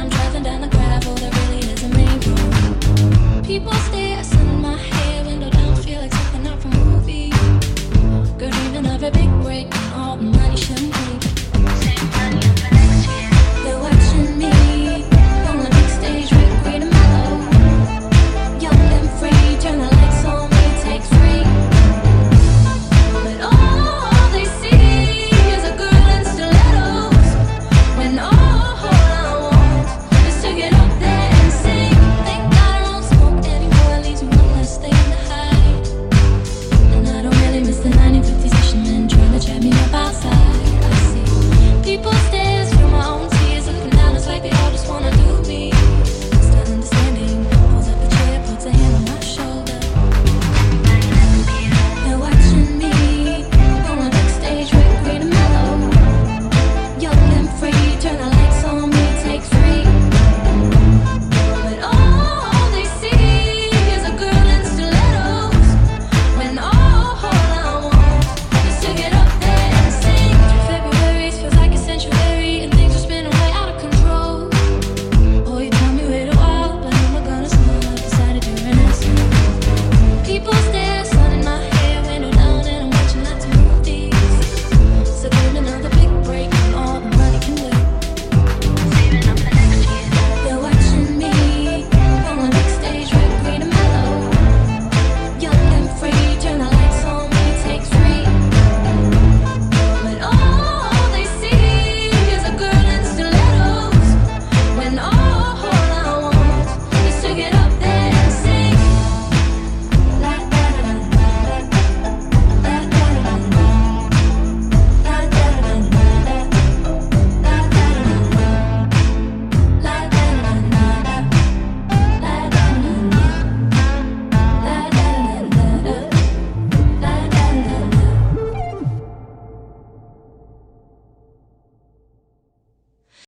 I'm driving down the gravel, there really is a main road. People stare, sun in my hair, window down, feel like something out from a movie. Girl, dreaming of a big break.